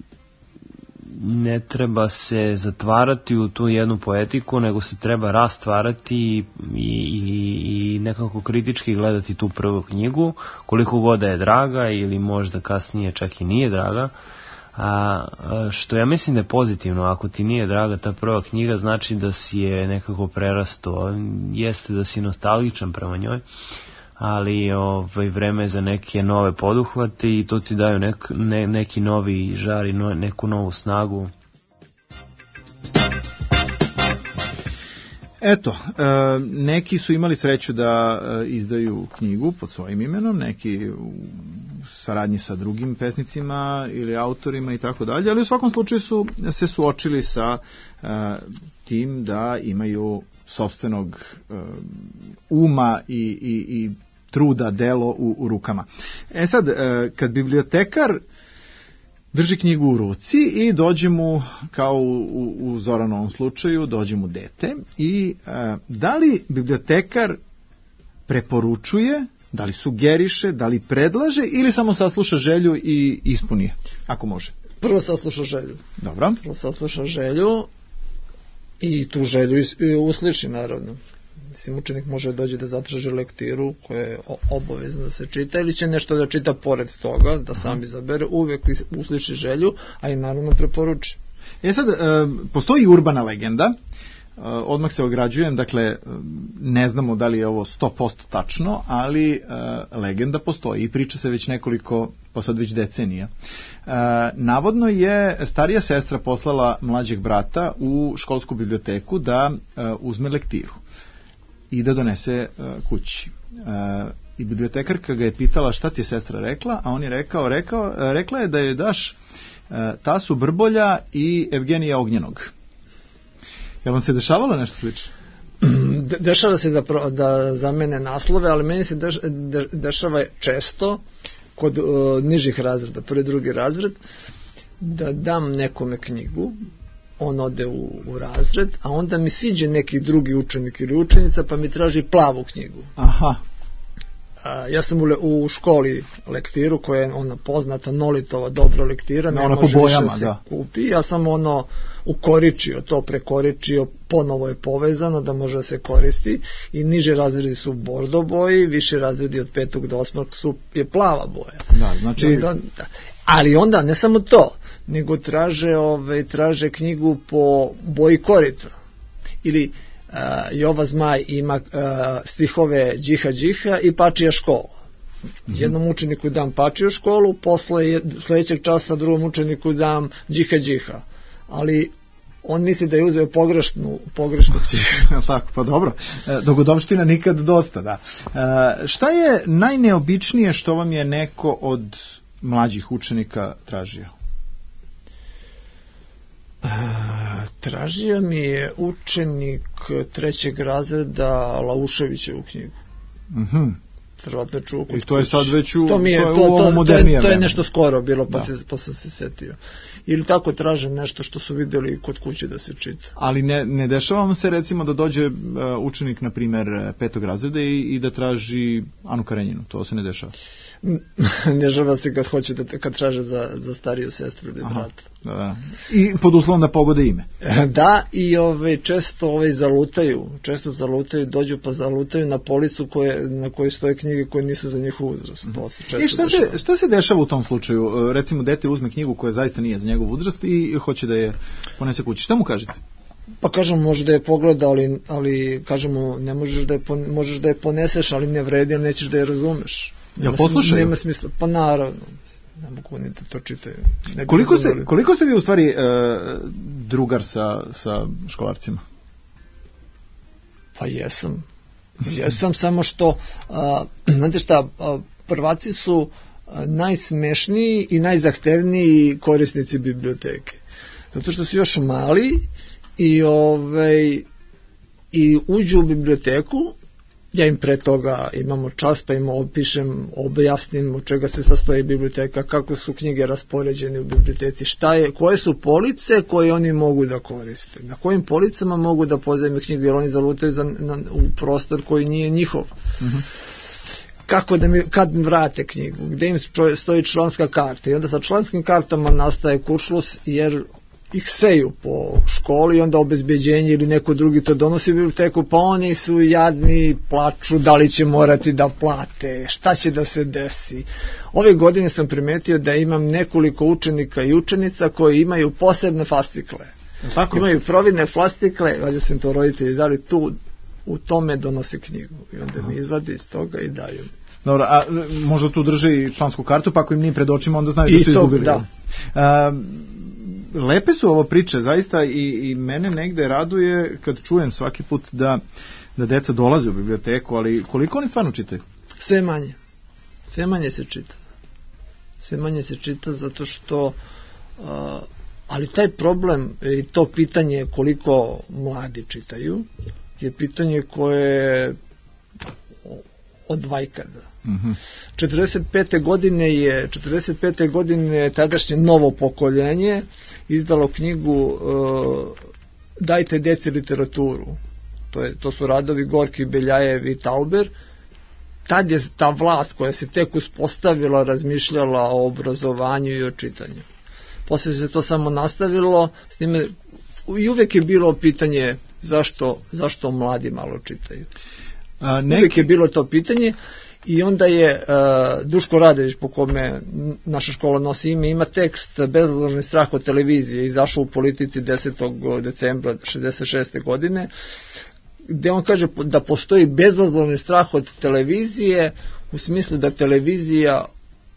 ne treba se zatvarati u tu jednu poetiku, nego se treba rastvarati i, i, i nekako kritički gledati tu prvu knjigu, koliko god da je draga ili možda kasnije čak i nije draga, a, što ja mislim da je pozitivno. Ako ti nije draga ta prva knjiga, znači da si je nekako prerasto, jeste da si nostalgičan prema njoj, ali ovaj, vreme je za neke nove poduhvate i to ti daju nek, ne, neki novi žar i no, neku novu snagu. Eto, e, neki su imali sreću da e, izdaju knjigu pod svojim imenom, neki u saradnji sa drugim pesnicima ili autorima i tako dalje, ali u svakom slučaju su se suočili sa e, tim da imaju sopstvenog e, uma i, i, i truda, delo u, u rukama. E sad, e, kad bibliotekar drži knjigu u ruci i dođe mu, kao u, u Zoranovom slučaju, dođe mu dete i e, da li bibliotekar preporučuje, da li sugeriše, da li predlaže ili samo sasluša želju i ispuni je, ako može? Prvo sasluša želju. Dobro. Prvo sasluša želju i tu želju usliči, naravno. Mislim, učenik može dođe da zatraži lektiru koja je obavezna da se čita ili će nešto da čita pored toga, da sam izabere, uvek usliči želju, a i naravno preporuči. E sad, postoji urbana legenda, odmah se ograđujem, dakle, ne znamo da li je ovo sto posto tačno, ali legenda postoji i priča se već nekoliko pa sad već decenija. E, navodno je starija sestra poslala mlađeg brata u školsku biblioteku da e, uzme lektiru i da donese e, kući. E, I bibliotekarka ga je pitala šta ti je sestra rekla, a on je rekao, rekao rekla je da je daš e, Tasu Brbolja i Evgenija Ognjenog. Je vam se dešavalo nešto slično? De, dešava se da, pro, da zamene naslove, ali meni se deš, de, dešava često kod uh, nižih razreda, prvi drugi razred, da dam nekome knjigu, on ode u, u razred, a onda mi siđe neki drugi učenik ili učenica pa mi traži plavu knjigu. Aha. A, ja sam u, u školi lektiru koja je ona poznata Nolitova dobra lektira, ne ona može po bojama, više se da. kupi. Ja sam ono ukoričio, to prekoričio, ponovo je povezano da može da se koristi i niže razredi su bordo boji, više razredi od petog do osmog su je plava boja. Da, znači... Onda, da. Ali onda ne samo to, nego traže, ove, traže knjigu po boji korica. Ili uh, Jova Zmaj ima uh, stihove Điha Điha i Pačija škola. Mm-hmm. Jednom učeniku dam Pačiju školu, posle sledećeg časa drugom učeniku dam Điha Điha. Ali on misli da je uzeo pogrešnu, pogrešnu knjigu. Tako, pa dobro. Dogodovština nikad dosta, da. E, šta je najneobičnije što vam je neko od mlađih učenika tražio? E, tražio mi je učenik trećeg razreda Lauševićevu knjigu. Mhm. Mm Verovatno čuo kod I to je sad već u, to mi je, to je, to, u ovo to, modernije to je, to je vreme. nešto skoro bilo, pa, da. se, pa sam se setio. Ili tako traže nešto što su videli kod kuće da se čita. Ali ne, ne dešava vam se recimo da dođe uh, učenik, na primer, petog razreda i, i da traži Anu Karenjinu, to se ne dešava? Ne žava se kad hoće da te, kad traže za, za stariju sestru ili brata. Da, da. I pod uslovom da pogode ime. Da, i ove, često ove, zalutaju, često zalutaju, dođu pa zalutaju na policu koje, na kojoj stoje knjige koje nisu za njihov uzrast. To se često I šta se, šta se dešava u tom slučaju? Recimo, dete uzme knjigu koja zaista nije za njegov uzrast i hoće da je ponese kući. Šta mu kažete? Pa kažemo, može da je pogleda, ali, ali kažemo, ne možeš da je, možeš da je poneseš, ali ne vredi, ali nećeš da je razumeš. Ja poslušaju? Nema smisla, pa naravno, ne mogu ni da to čitaju. Koliko ste, koliko ste vi u stvari e, drugar sa, sa školarcima? Pa jesam. Jesam, samo što, a, znate šta, a, prvaci su a, najsmešniji i najzahtevniji korisnici biblioteke. Zato što su još mali i, ovaj, i uđu u biblioteku. Ja im pre toga imamo čas, pa im opišem, objasnim od čega se sastoji biblioteka, kako su knjige raspoređene u biblioteci, šta je, koje su police koje oni mogu da koriste, na kojim policama mogu da pozajme knjigu, jer oni zalutaju za, na, u prostor koji nije njihov. Mm-hmm. Kako da mi, kad mi vrate knjigu, gde im stoji članska karta, i onda sa članskim kartama nastaje kuršlus, jer ih seju po školi i onda obezbeđenje ili neko drugi to donosi u biblioteku, pa oni su jadni, plaču, da li će morati da plate, šta će da se desi. Ove godine sam primetio da imam nekoliko učenika i učenica koji imaju posebne fascikle. Tako? Imaju providne fascikle, valjda su im to roditelji dali, tu u tome donosi knjigu i onda mi izvadi iz toga i daju. Dobro, a možda tu drži člansku kartu, pa ako im nije pred očima, onda znaju da su izgubili. Da. A, lepe su ovo priče, zaista, i, i mene negde raduje kad čujem svaki put da, da deca dolaze u biblioteku, ali koliko oni stvarno čitaju? Sve manje. Sve manje se čita. Sve manje se čita zato što uh, ali taj problem i to pitanje koliko mladi čitaju je pitanje koje od vajkada. Mm-hmm. četrdeset pete godine je četrdeset pete godine tadašnje novo pokoljenje izdalo knjigu uh, Dajte deci literaturu. To, je, to su radovi Gorki, Beljajev i Tauber. Tad je ta vlast koja se tek uspostavila razmišljala o obrazovanju i o čitanju. Posle se to samo nastavilo, s time i uvek je bilo pitanje zašto, zašto mladi malo čitaju. A, neki... Uvek je bilo to pitanje. I onda je uh, Duško Radović, po kome naša škola nosi ime, ima tekst Bezazložni strah od televizije, izašao u Politici desetog decembra šezdeset šeste godine, gde on kaže da postoji bezazložni strah od televizije u smislu da televizija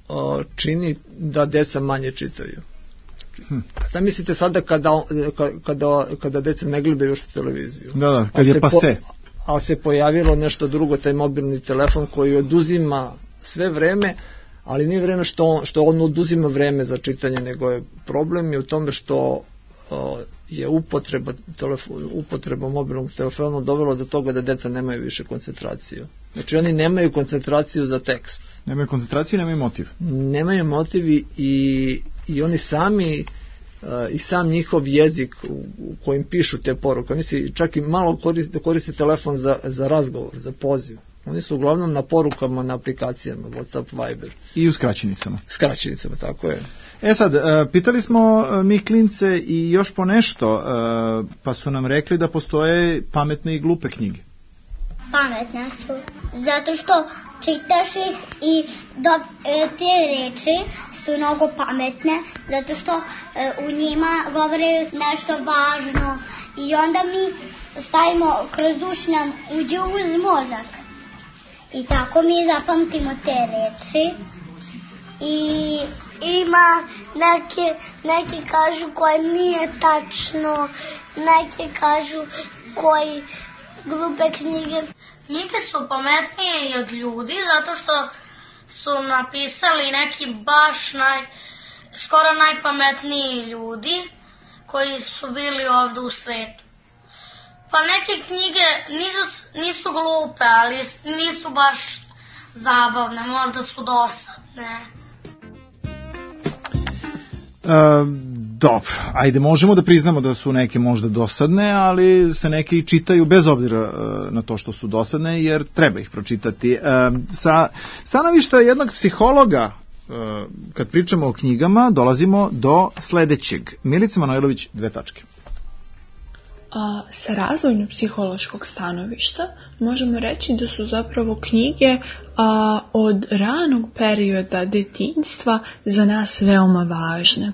o, čini da deca manje čitaju. Hm. Zamislite sada kada, kada, kada deca ne gledaju još televiziju. Da, da, kad je pase. Po, ali se pojavilo nešto drugo, taj mobilni telefon koji oduzima sve vreme, ali nije vreme što, što on oduzima vreme za čitanje, nego je problem je u tome što o, je upotreba, telefon, upotreba mobilnog telefona dovelo do toga da deca nemaju više koncentraciju. Znači oni nemaju koncentraciju za tekst. Nemaju koncentraciju, nemaju motiv. Nemaju motiv i, i oni sami uh, i sam njihov jezik u, u kojim pišu te poruke. Oni si čak i malo koriste, koriste telefon za, za razgovor, za poziv. Oni su uglavnom na porukama, na aplikacijama, WhatsApp, Viber. I u skraćenicama. Skraćenicama, tako je. E sad, pitali smo mi klince i još po nešto, pa su nam rekli da postoje pametne i glupe knjige. Pametne su, zato što čitaš ih i do, e, te reči su mnogo pametne, zato što e, u njima govore nešto važno i onda mi stavimo kroz uši nam uđe uz mozak. I tako mi zapamtimo te reči. I ima neke, neke kažu koje nije tačno, neke kažu koji glupe knjige. Knjige su pametnije i od ljudi zato što su napisali neki baš naj, skoro najpametniji ljudi koji su bili ovde u svetu. Pa neke knjige nisu, nisu glupe, ali nisu baš zabavne, možda su dosadne. E, dobro, ajde, možemo da priznamo da su neke možda dosadne, ali se neke i čitaju bez obzira na to što su dosadne, jer treba ih pročitati. E, sa stanovišta jednog psihologa, e, kad pričamo o knjigama, dolazimo do sledećeg. Milica Manojlović, dve tačke. A, sa razvojno-psihološkog stanovišta možemo reći da su zapravo knjige a, od ranog perioda detinjstva za nas veoma važne.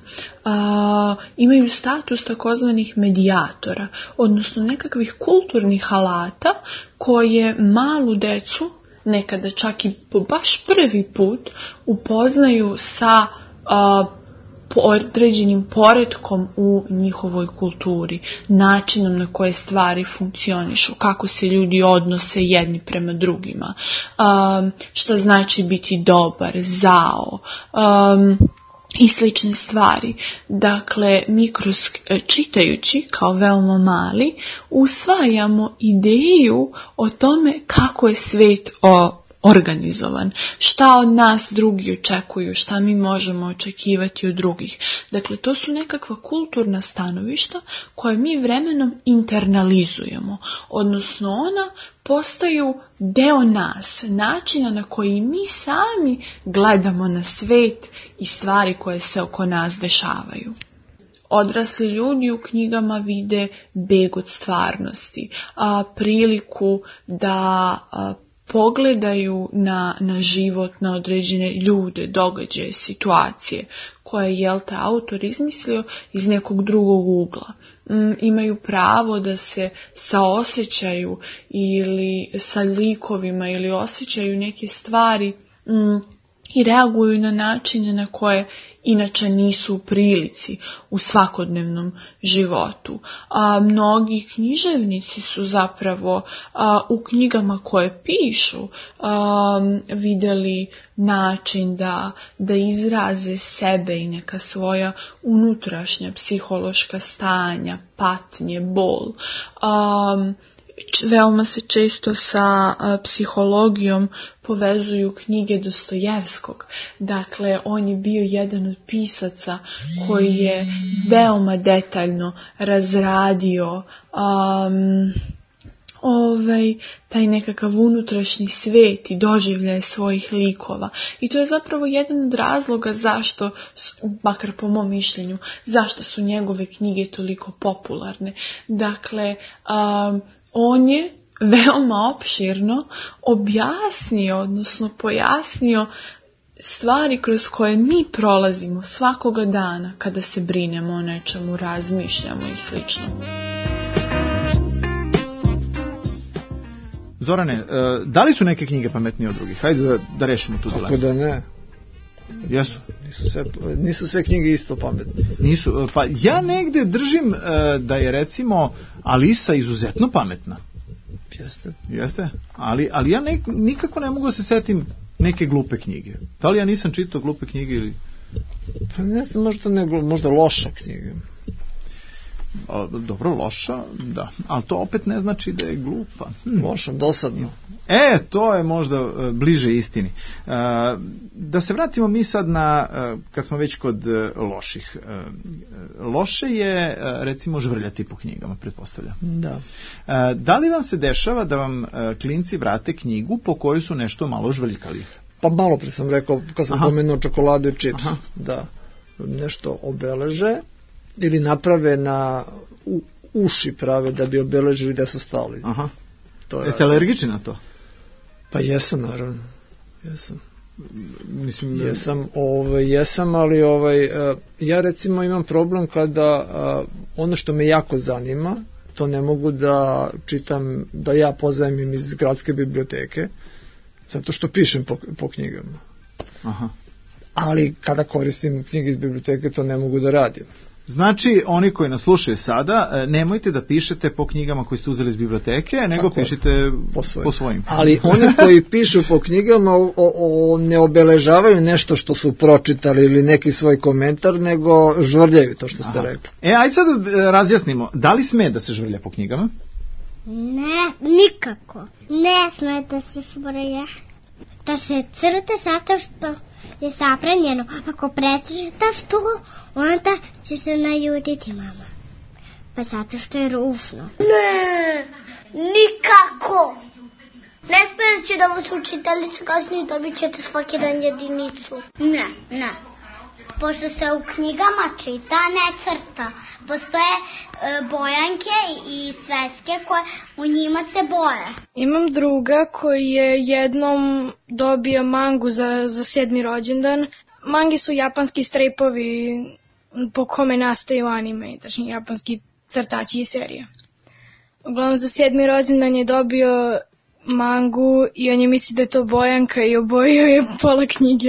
A, imaju status takozvanih medijatora, odnosno nekakvih kulturnih alata koje malu decu, nekada čak i po baš prvi put, upoznaju sa a, određenim poretkom u njihovoj kulturi, načinom na koje stvari funkcionišu, kako se ljudi odnose jedni prema drugima, um, šta znači biti dobar, zao, um, i slične stvari. Dakle, mi kroz čitajući kao veoma mali usvajamo ideju o tome kako je svet o organizovan, šta od nas drugi očekuju, šta mi možemo očekivati od drugih. Dakle, to su nekakva kulturna stanovišta koje mi vremenom internalizujemo, odnosno ona postaju deo nas, načina na koji mi sami gledamo na svet i stvari koje se oko nas dešavaju. Odrasli ljudi u knjigama vide beg od stvarnosti, a priliku da a, pogledaju na, na život, na određene ljude, događaje, situacije koje je jel te autor izmislio iz nekog drugog ugla. Mm, imaju pravo da se saosjećaju ili sa likovima ili osjećaju neke stvari mm, i reaguju na načine na koje inače nisu u prilici u svakodnevnom životu. A mnogi književnici su zapravo a, u knjigama koje pišu a, vidjeli način da, da izraze sebe i neka svoja unutrašnja psihološka stanja, patnje, bol. A, Veoma se često sa a, psihologijom povezuju knjige Dostojevskog. Dakle, on je bio jedan od pisaca koji je veoma detaljno razradio um, ovaj, taj nekakav unutrašnji svet i doživljaje svojih likova. I to je zapravo jedan od razloga zašto, makar po mom mišljenju, zašto su njegove knjige toliko popularne. Dakle, um, on je veoma opširno objasnio, odnosno pojasnio stvari kroz koje mi prolazimo svakoga dana kada se brinemo o nečemu, razmišljamo i slično. Zorane, da li su neke knjige pametnije od drugih? Hajde da, da rešimo tu dilemu. Kako da ne? Jesu. Nisu sve, nisu sve knjige isto pametne. Nisu, pa ja negde držim e, da je recimo Alisa izuzetno pametna. Jeste. Jeste, ali, ali ja ne, nikako ne mogu da se setim neke glupe knjige. Da li ja nisam čitao glupe knjige ili... Pa ne znam, možda, ne, možda loša knjiga. A, dobro, loša, da. Ali to opet ne znači da je glupa. Hm. Loša, dosadno. E, to je možda uh, bliže istini. Uh, da se vratimo mi sad na, uh, kad smo već kod uh, loših. Uh, loše je, uh, recimo, žvrljati po knjigama, pretpostavljam. Da. Uh, da li vam se dešava da vam uh, klinci vrate knjigu po kojoj su nešto malo žvrljkali? Pa malo pre sam rekao, kad sam Aha. pomenuo čokoladu i čips, Aha. da nešto obeleže ili naprave na u, uši prave da bi obeležili da su stali. Aha. To Jeste alergični na to? Pa jesam, naravno. Jesam. Mislim da... Jesam, ovaj, jesam, ali ovaj, uh, ja recimo imam problem kada uh, ono što me jako zanima, to ne mogu da čitam, da ja pozajmim iz gradske biblioteke, zato što pišem po, po knjigama. Aha. Ali kada koristim knjige iz biblioteke, to ne mogu da radim. Znači, oni koji nas slušaju sada, nemojte da pišete po knjigama koje ste uzeli iz biblioteke, nego tako, pišite po svojim. po svojim. Ali oni koji pišu po knjigama o, o, ne obeležavaju nešto što su pročitali ili neki svoj komentar, nego žvrljaju to što ste Aha. rekli. E, ajde sad razjasnimo, da li sme da se žvrlja po knjigama? Ne, nikako. Ne sme da se žvrlja. Da se crte zato što je zabranjeno. Ako prečitaš to, onda će se naljutiti mama. Pa zato što je ružno. Ne, nikako. Ne smijete da vas učiteljica kasnije dobit ćete svaki dan jedinicu. Ne, ne. Pošto se u knjigama čita, ne crta. Postoje e, bojanke i sveske koje u njima se boje. Imam druga koji je jednom dobio mangu za, za sedmi rođendan. Mangi su japanski stripovi po kome nastaju anime, tačnije japanski crtači i serije. Uglavnom za sedmi rođendan je dobio mangu i on je misli da je to bojanka i obojio je pola knjige.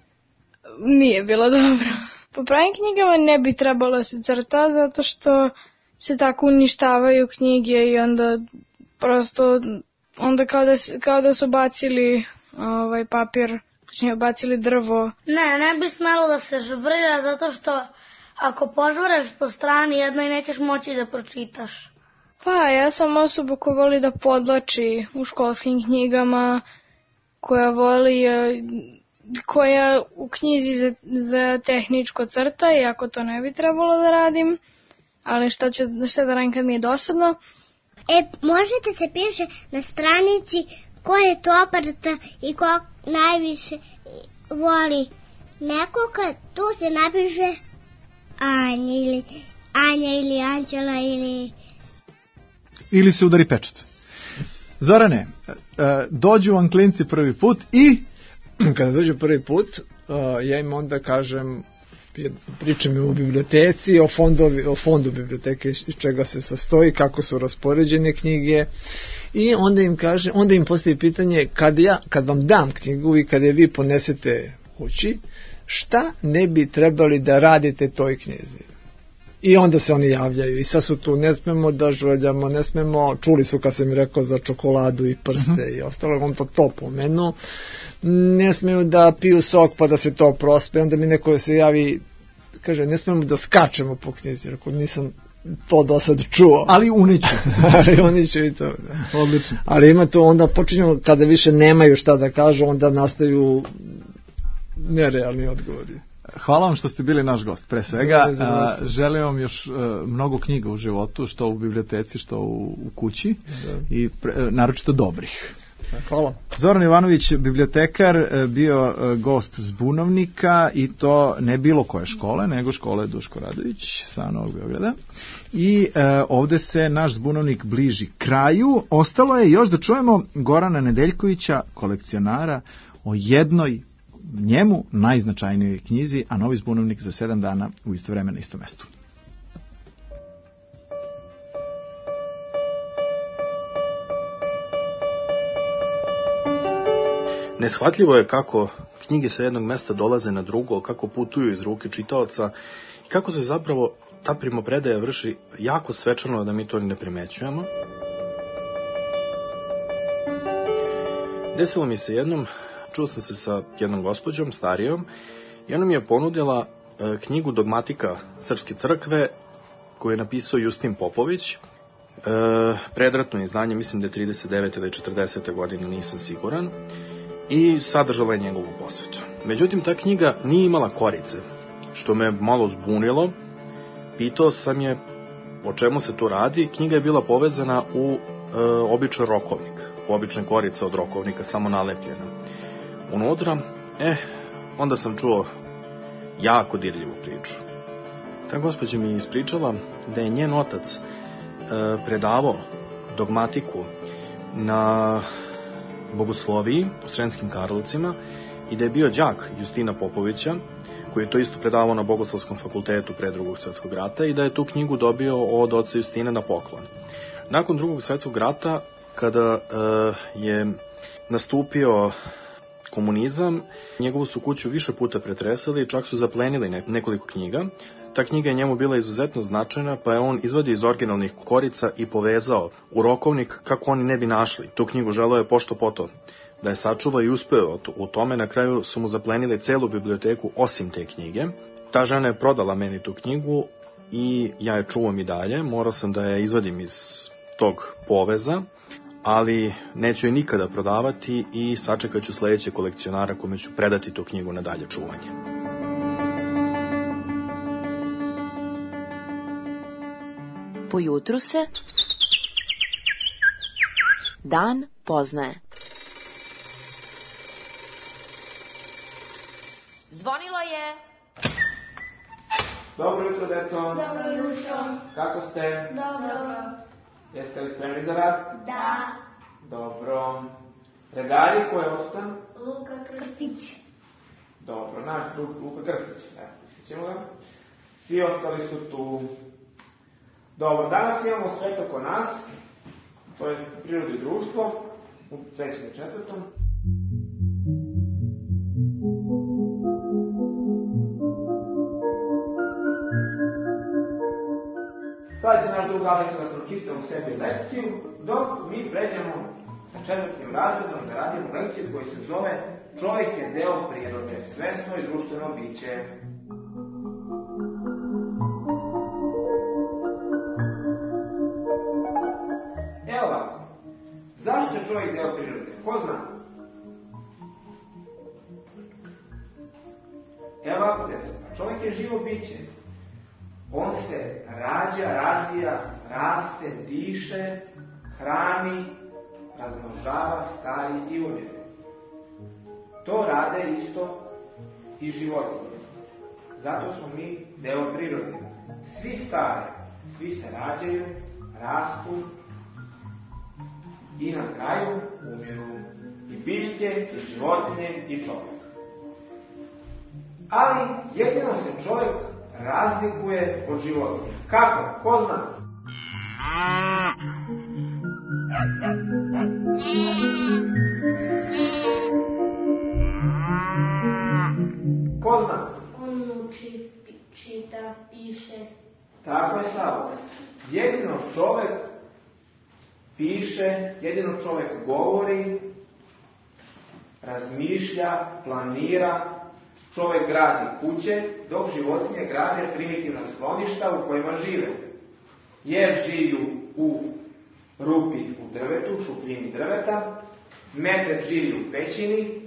Nije bilo dobro. Po pravim knjigama ne bi trebalo se crta zato što se tako uništavaju knjige i onda prosto onda kao da, kao da su bacili ovaj papir, točnije bacili drvo. Ne, ne bi smelo da se žvrlja zato što ako požvreš po strani jednoj nećeš moći da pročitaš. Pa ja sam osoba koja voli da podlači u školskim knjigama, koja voli... koja u knjizi za, za tehničko crta, iako to ne bi trebalo da radim, ali šta, ću, šta da radim kad mi je dosadno. E, možete se piše na stranici ko je to obrta i ko najviše voli nekoga, tu se napiše Anja ili, Anja ili Anđela ili... Ili se udari pečat. Zorane, dođu vam klinci prvi put i... Kada dođu prvi put, uh, ja im onda kažem, pričam im o biblioteci, o, fondovi, o fondu biblioteke, iz čega se sastoji, kako su raspoređene knjige i onda im kaže, onda im postavi pitanje, kad, ja, kad vam dam knjigu i kad je vi ponesete kući, šta ne bi trebali da radite toj knjizi? I onda se oni javljaju i sad su tu, ne smemo da žvrljamo, ne smemo, čuli su kad sam mi rekao za čokoladu i prste uh-huh. i ostalo, on to to pomenu, ne smeju da piju sok pa da se to prospe, onda mi neko se javi, kaže, ne smemo da skačemo po knjizi, rekao, nisam to do sad čuo. Ali uniću. Ali uniću i to. Da. Odlično. Ali ima to, onda počinju, kada više nemaju šta da kažu, onda nastaju nerealni odgovori. Hvala vam što ste bili naš gost, pre svega. A, želim vam još a, mnogo knjiga u životu, što u biblioteci, što u, u kući, da. I pre, naročito dobrih. Hvala. Zoran Jovanović, bibliotekar, bio gost Zbunovnika i to ne bilo koje škole, nego škole Duško Radović sa Novog Beograda. I e, ovde se naš Zbunovnik bliži kraju. Ostalo je još da čujemo Gorana Nedeljkovića, kolekcionara, o jednoj njemu najznačajnijoj knjizi, a Novi Zbunovnik za sedam dana u isto vreme na istom mestu. Neshvatljivo je kako knjige sa jednog mesta dolaze na drugo, kako putuju iz ruke čitaoca i kako se zapravo ta primopredaja vrši jako svečano da mi to ne primećujemo. Desilo mi se jednom, čuo sam se sa jednom gospođom, starijom, i ona mi je ponudila e, knjigu Dogmatika Srpske crkve koju je napisao Justin Popović, e, predratno izdanje, mislim da je trideset devete ili četrdesete godine, nisam siguran, i sadržala je njegovu posvetu. Međutim, ta knjiga nije imala korice, što me malo zbunilo. Pitao sam je o čemu se tu radi. Knjiga je bila povezana u e, običan rokovnik, obična korica od rokovnika, samo nalepljena. Unutra, eh, onda sam čuo jako dirljivu priču. Ta gospođa mi je ispričala da je njen otac e, predavao dogmatiku na Bogosloviji u Sremskim Karlovcima i da je bio đak Justina Popovića, koji je to isto predavao na Bogoslovskom fakultetu pre drugog svetskog rata, i da je tu knjigu dobio od oca Justina na poklon. Nakon drugog svetskog rata, kada e, je nastupio komunizam, njegovu su kuću više puta pretresali i čak su zaplenili ne, nekoliko knjiga. Ta knjiga je njemu bila izuzetno značajna, pa je on izvadio iz originalnih korica i povezao u rokovnik kako oni ne bi našli. Tu knjigu želeo je pošto poto da je sačuva i uspeo u tome. Na kraju su mu zaplenili celu biblioteku osim te knjige. Ta žena je prodala meni tu knjigu i ja je čuvam i dalje. Morao sam da je izvadim iz tog poveza, ali neću je nikada prodavati i sačekat ću sledećeg kolekcionara kome ću predati tu knjigu na dalje čuvanje. Po jutru se dan poznaje. Zvonilo je. Dobro jutro, deco. Dobro jutro. Kako ste? Dobro. Jeste li spremni za rad? Da. Dobro. Redari, ko je ostan? Luka Krstić. Dobro, naš drug Luka Krstić. Evo, pisat ga. Svi ostali su tu. Dobro, danas imamo svet oko nas, to je prirodu i društvo, u trećem i četvrtom. Sada će naš drug Aleksa da pročita u sebi lekciju, dok mi pređemo sa četvrtim razredom da radimo lekciju koja se zove Čovjek je deo prirode, svesno i društveno biće. Evo ovako, zašto je čovjek deo prirode? Ko zna? Evo ovako, djeto, čovjek je živo biće. On se rađa, razvija, raste, diše, hrani, razmnožava, stari i umire. To rade isto i životinje. Zato smo mi deo prirode. Svi stare, svi se rađaju, rastu i na kraju umiru. I biljke, i životinje, i čovjek. Ali jedino se čovjek razlikuje od životinja. Kako? Ko zna? Ko zna? On uči, čita, piše. Tako je, Savo. Jedino čovjek piše, jedino čovjek govori, razmišlja, planira, čovjek gradi kuće, dok životinje grade primitivna skloništa u kojima žive. Jer živiju u rupi u drvetu, šupljini drveta, medved živi u pećini,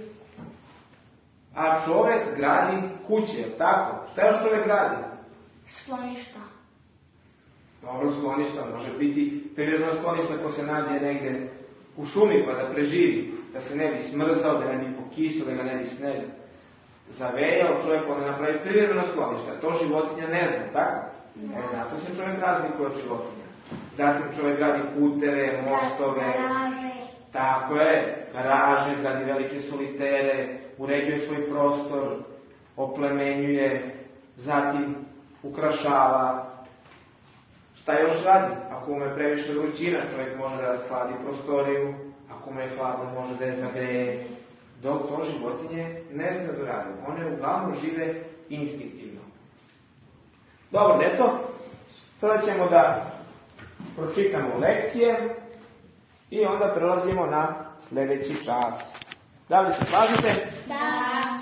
a čovjek gradi kuće, tako? Šta još čovjek gradi? Skloništa. Dobro, skloništa može biti prirodno skloništa ko se nađe negde u šumi pa da preživi, da se ne bi smrzao, da ne bi pokisao, da ga ne bi snegao. Zavejao čovjek onda napravi prirodno skloništa. To životinja ne zna, tako? E, zato se čovjek razlikuje od životinja. Zatim čovjek gradi puteve, mostove. Garaže. Tako je, garaže, gradi velike solitere, uređuje svoj prostor, oplemenjuje, zatim ukrašava. Šta još radi? Ako mu je previše vrućina, čovjek može da skladi prostoriju, ako mu je hladno, može da je zagreje, dok to životinje ne znaju da rade. One uglavnom žive instinktivno. Dobro, deco, sada ćemo da pročitamo lekcije i onda prelazimo na sledeći čas. Da li se slažete? Da.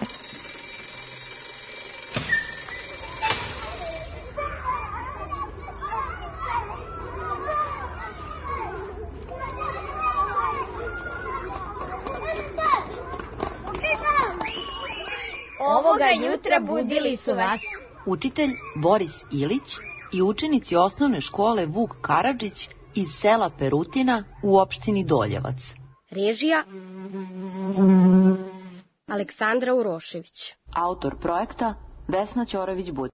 Ovoga jutra budili su vas učitelj Boris Ilić i učenici osnovne škole Vuk Karadžić iz sela Perutina u opštini Doljevac. Režija Aleksandra Urošević. Autor projekta Vesna Ćorović-Budić.